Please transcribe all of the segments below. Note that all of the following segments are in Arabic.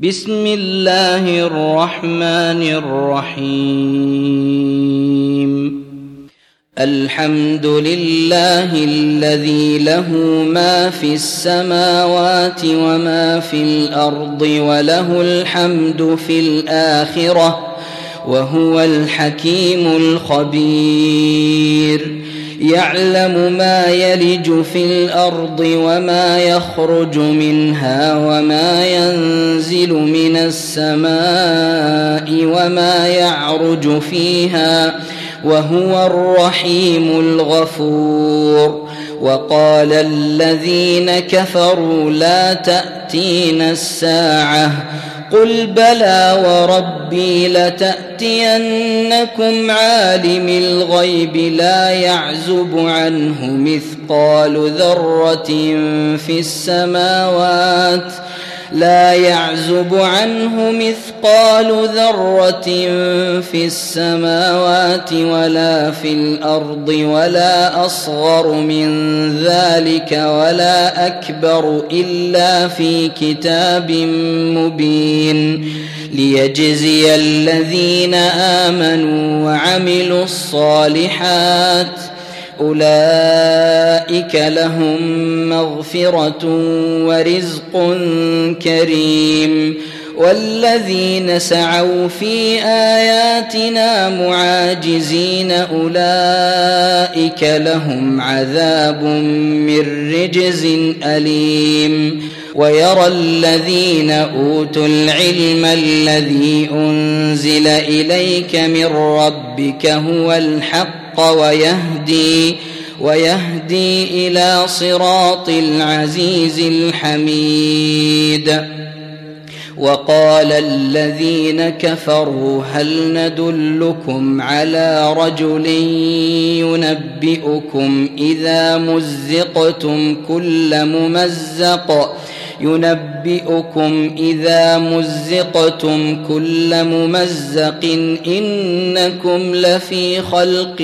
بسم الله الرحمن الرحيم. الحمد لله الذي له ما في السماوات وما في الأرض وله الحمد في الآخرة وهو الحكيم الخبير. يعلم ما يلج في الأرض وما يخرج منها وما ينزل من السماء وما يعرج فيها وهو الرحيم الغفور. وقال الذين كفروا لا تأتينا الساعة قل بلى وربي لتأتينكم عالم الغيب لا يعزب عنه مثقال ذرة في السماوات ولا في الأرض ولا أصغر من ذلك ولا أكبر إلا في كتاب مبين ليجزي الذين آمنوا وعملوا الصالحات أولئك لهم مغفرة ورزق كريم. والذين سعوا في آياتنا معاجزين أولئك لهم عذاب من رجز أليم. ويرى الذين أوتوا العلم الذي أنزل إليك من ربك هو الحق ويهدي إلى صراط العزيز الحميد. وقال الذين كفروا هل ندلكم على رجل ينبئكم إذا مزقتم كل ممزق إنكم لفي خلق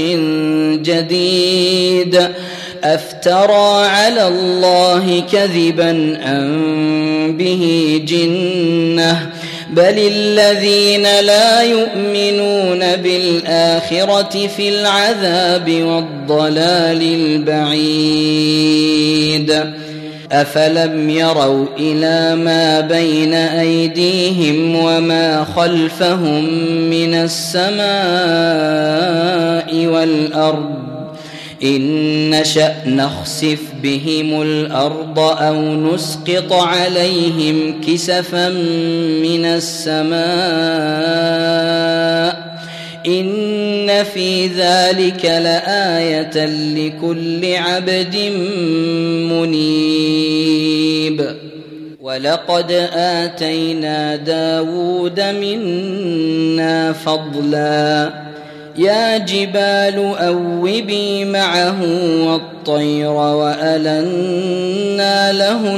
جديد أفترى على الله كذبا أم به جنة بل الذين لا يؤمنون بالآخرة في العذاب والضلال البعيد. أفلم يروا إلى ما بين أيديهم وما خلفهم من السماء والأرض إن نشأ نخسف بهم الأرض أو نسقط عليهم كسفا من السماء إن في ذلك لآية لكل عبد منيب. ولقد آتينا داود منا فضلا يا جبال أوبي معه والطير وألنا له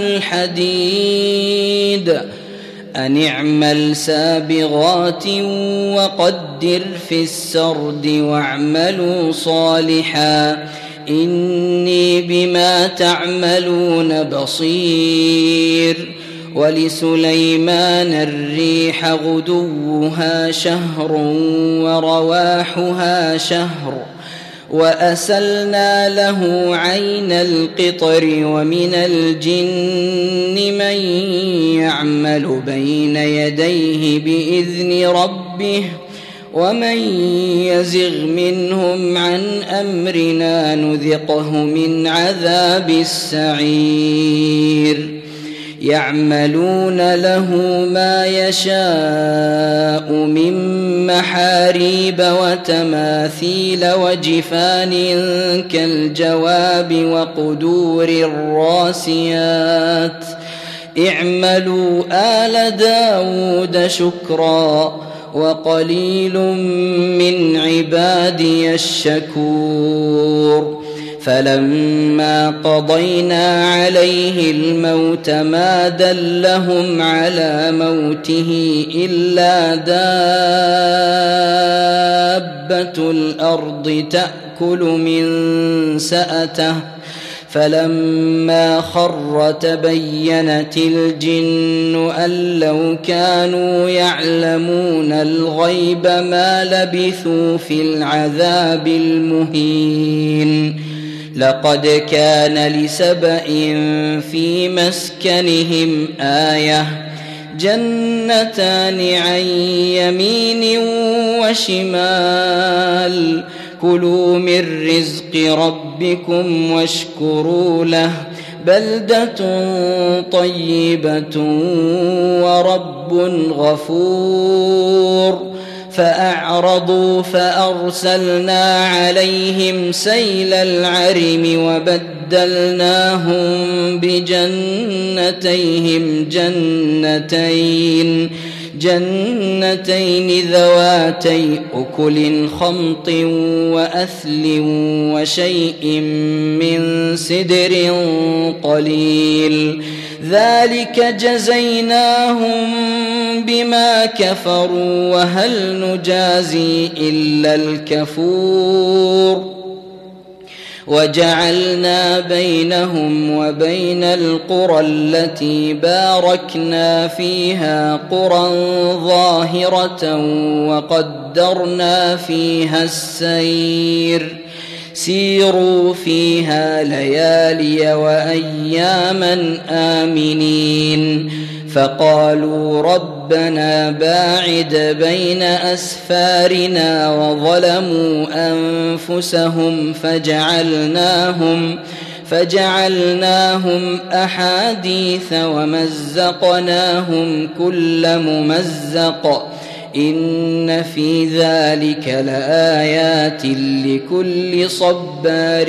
الحديد أن اعمل سابغات وقدر في السرد واعملوا صالحا إني بما تعملون بصير. ولسليمان الريح غدوها شهر ورواحها شهر وأسلنا له عين القطر ومن الجن من يعمل بين يديه بإذن ربه ومن يزغ منهم عن أمرنا نذقه من عذاب السعير. يعملون له ما يشاء من محاريب وتماثيل وجفان كالجواب وقدور الراسيات اعملوا آل داود شكرا وقليل من عبادي الشكور. فلما قضينا عليه الموت ما دلهم على موته إلا دابة الأرض تأكل من سأته فلما خر تبينت الجن أن لو كانوا يعلمون الغيب ما لبثوا في العذاب المهين. لقد كان لسبإ في مسكنهم آية جنتان عن يمين وشمال كلوا من رزق ربكم واشكروا له بلدة طيبة ورب غفور. فأعرضوا فأرسلنا عليهم سيل العرم وبدلناهم بجنتيهم جنتين ذواتي أكل خمط وأثل وشيء من سدر قليل ذلك جزيناهم بما كفروا وهل نجازي إلا الكفور. وجعلنا بينهم وبين القرى التي باركنا فيها قرى ظاهرة وقدرنا فيها السير سيروا فيها ليالي وأياما آمنين. فقالوا ربنا باعد بين أسفارنا وظلموا أنفسهم فجعلناهم أحاديث ومزقناهم كل ممزق إن في ذلك لآيات لكل صبار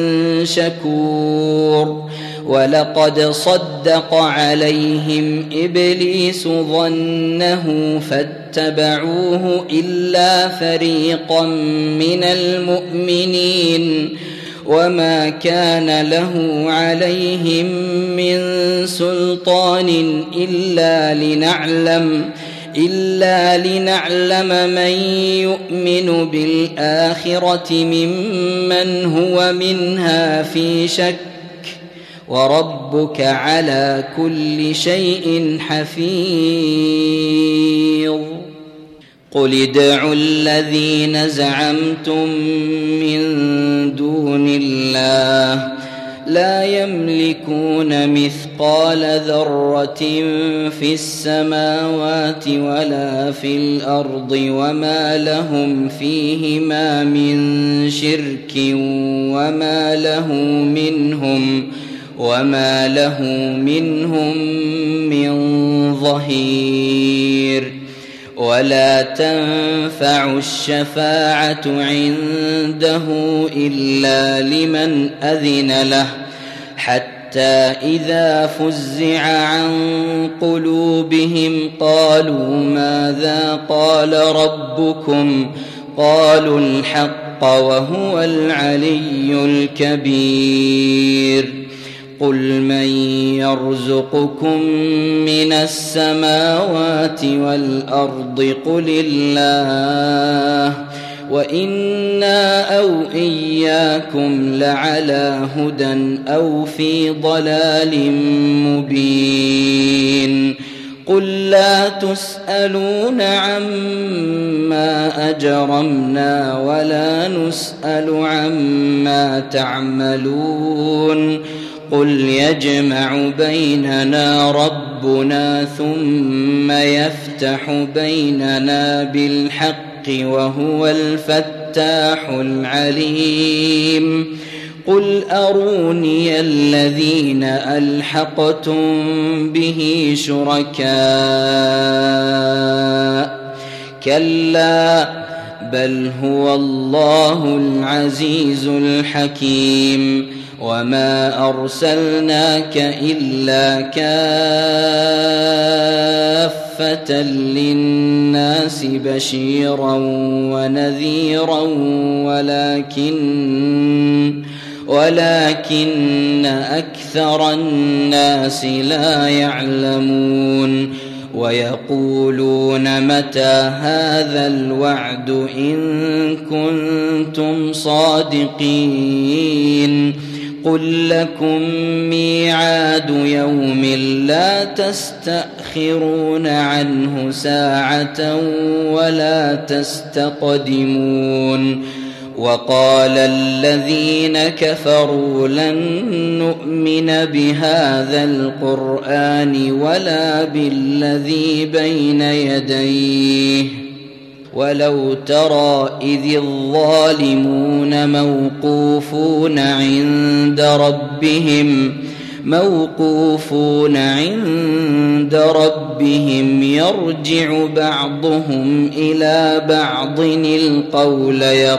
شكور. ولقد صدق عليهم إبليس ظنه فاتبعوه إلا فريقا من المؤمنين وما كان له عليهم من سلطان إلا لنعلم من يؤمن بالآخرة ممن هو منها في شك وربك على كل شيء حفيظ. قل ادعوا الذين زعمتم من دون الله لا يملكون مثقال ذرة في السماوات ولا في الأرض وما لهم فيهما من شرك وما له منهم من ظهير. ولا تنفع الشفاعة عنده إلا لمن أذن له حتى إذا فزع عن قلوبهم قالوا ماذا قال ربكم قالوا الحق وهو العلي الكبير. قل من يرزقكم من السماوات والأرض قل الله وإنا أو إياكم لعلى هدى أو في ضلال مبين. قل لا تسألون عما أجرمنا ولا نسأل عما تعملون. قل يجمع بيننا ربنا ثم يفتح بيننا بالحق وهو الفتاح العليم. قل أروني الذين ألحقتم به شركاء كلا بل هو الله العزيز الحكيم. وما أرسلناك إلا كافة للناس بشيرا ونذيرا ولكن أكثر الناس لا يعلمون. ويقولون متى هذا الوعد إن كنتم صادقين. قل لكم ميعاد يوم لا تستأخرون عنه ساعة ولا تستقدمون وقال الذين كفروا لن نؤمن بهذا القرآن ولا بالذي بين يديه ولو ترى إذ الظالمون موقوفون عند ربهم يرجع بعضهم إلى بعض القول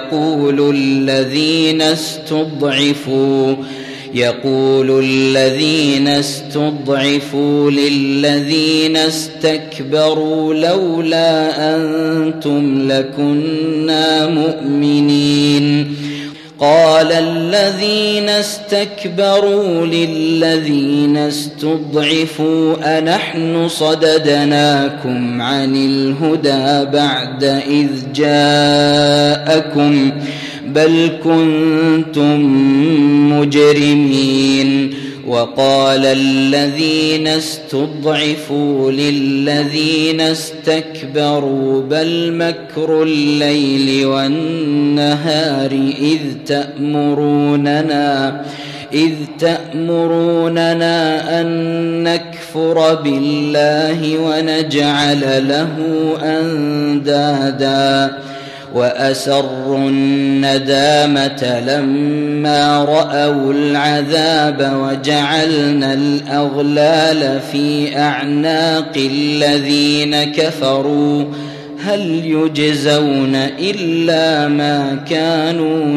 يقول الذين استضعفوا للذين استكبروا لولا أنتم لكنا مؤمنين قال الذين استكبروا للذين استضعفوا أنحن صددناكم عن الهدى بعد إذ جاءكم بل كنتم مجرمين وقال الذين استضعفوا للذين استكبروا بل مكر الليل والنهار إذ تأمروننا أن نكفر بالله ونجعل له أندادا وأسروا الندامة لما رأوا العذاب وجعلنا الأغلال في أعناق الذين كفروا هل يجزون إلا ما كانوا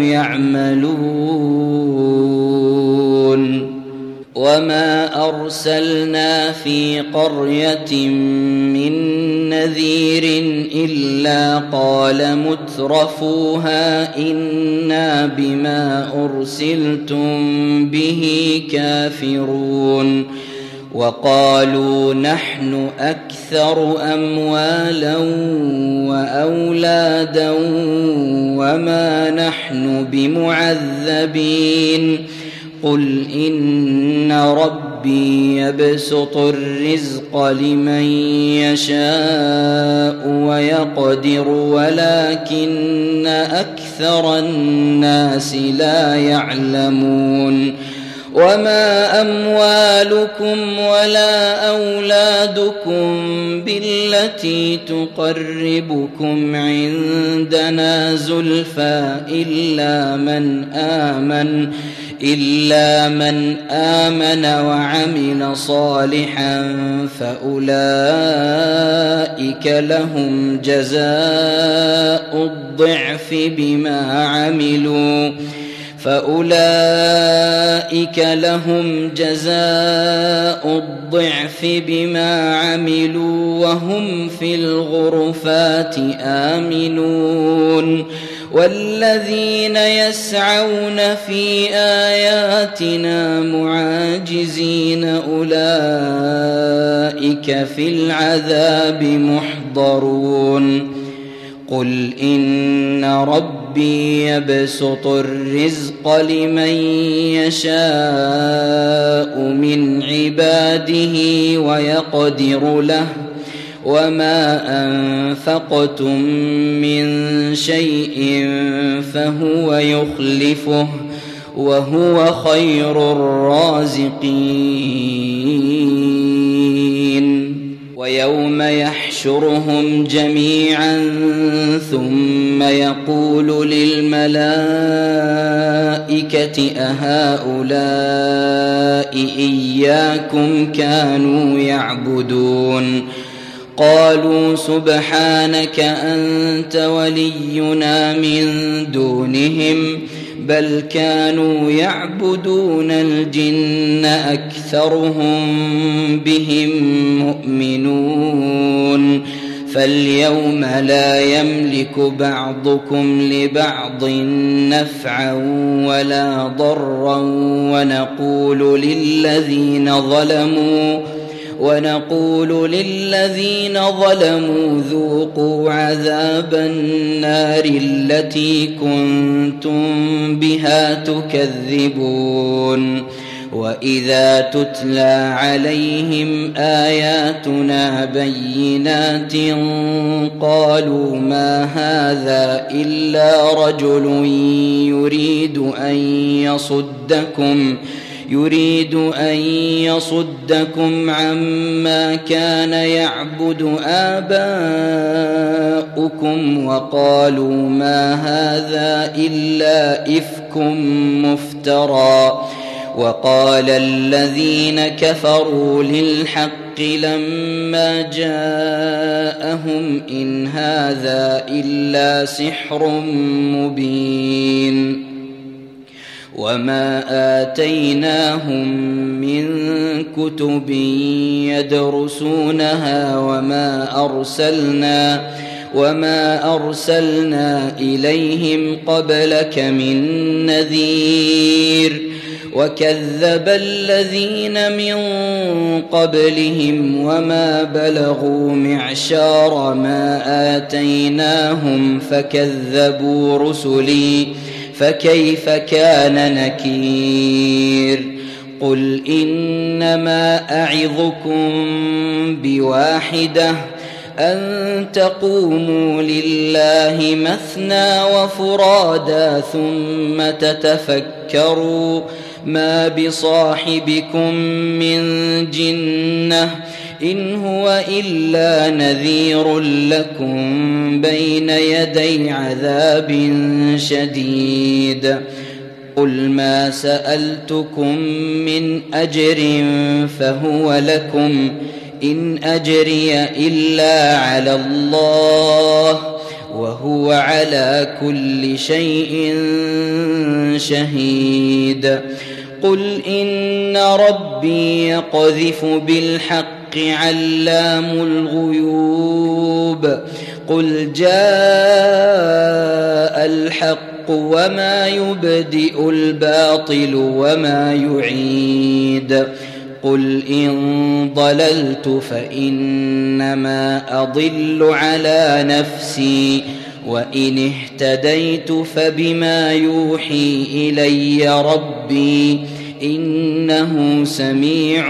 يعملون وما أرسلنا في قرية من نذير إلا قال مترفوها إنا بما أرسلتم به كافرون وقالوا نحن أكثر أموالا وأولادا وما نحن بمعذبين قل إن ربي يبسط الرزق لمن يشاء ويقدر ولكن أكثر الناس لا يعلمون وما أموالكم ولا أولادكم بالتي تقربكم عندنا زلفى إلا من آمن وعمل صالحا فأولئك لهم جزاء الضعف بما عملوا وهم في الغرفات آمنون والذين يسعون في آياتنا معاجزين أولئك في العذاب محضرون قل إن ربي يبسط الرزق لمن يشاء من عباده ويقدر له وما أنفقتم من شيء فهو يخلفه وهو خير الرازقين ويوم يحشرهم جميعا ثم يقول للملائكة أهؤلاء إياكم كانوا يعبدون قالوا سبحانك أنت ولينا من دونهم بل كانوا يعبدون الجن أكثرهم بهم مؤمنون فاليوم لا يملك بعضكم لبعض نفعا ونقول للذين ظلموا ذوقوا عذاب النار التي كنتم بها تكذبون وإذا تتلى عليهم آياتنا بينات قالوا ما هذا إلا رجل يريد أن يصدكم عما كان يعبد آباؤكم وقالوا ما هذا إلا إفك مفترى وقال الذين كفروا للحق لما جاءهم إن هذا إلا سحر مبين وما آتيناهم من كتب يدرسونها وما أرسلنا إليهم قبلك من نذير وكذب الذين من قبلهم وما بلغوا معشار ما آتيناهم فكذبوا رسلي فكيف كان نكير قل إنما أعظكم بواحدة أن تقوموا لله مثنى وفرادا ثم تتفكروا ما بصاحبكم من جنة إن هو إلا نذير لكم بين يدي عذاب شديد قل ما سألتكم من أجر فهو لكم إن أجري إلا على الله وهو على كل شيء شهيد قل إن ربي يقذف بالحق علام الغيوب قل جاء الحق وما يبدئ الباطل وما يعيد قل إن ضللت فإنما أضل على نفسي وإن اهتديت فبما يوحي إلي ربي إنه سميع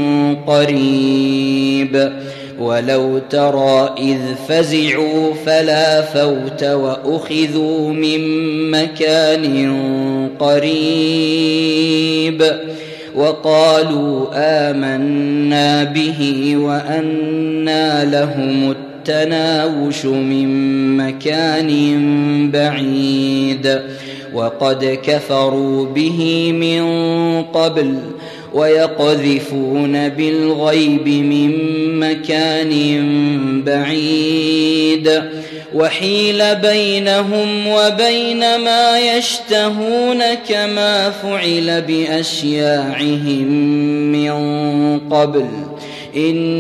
قريب ولو ترى إذ فزعوا فلا فوت وأخذوا من مكان قريب وقالوا آمنا به وأنى لهم التناوش من مكان بعيد وقد كفروا به من قبل ويقذفون بالغيب من مكان بعيد وحيل بينهم وبين ما يشتهون كما فعل بأشياعهم من قبل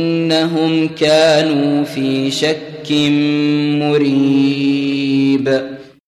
إنهم كانوا في شك مريب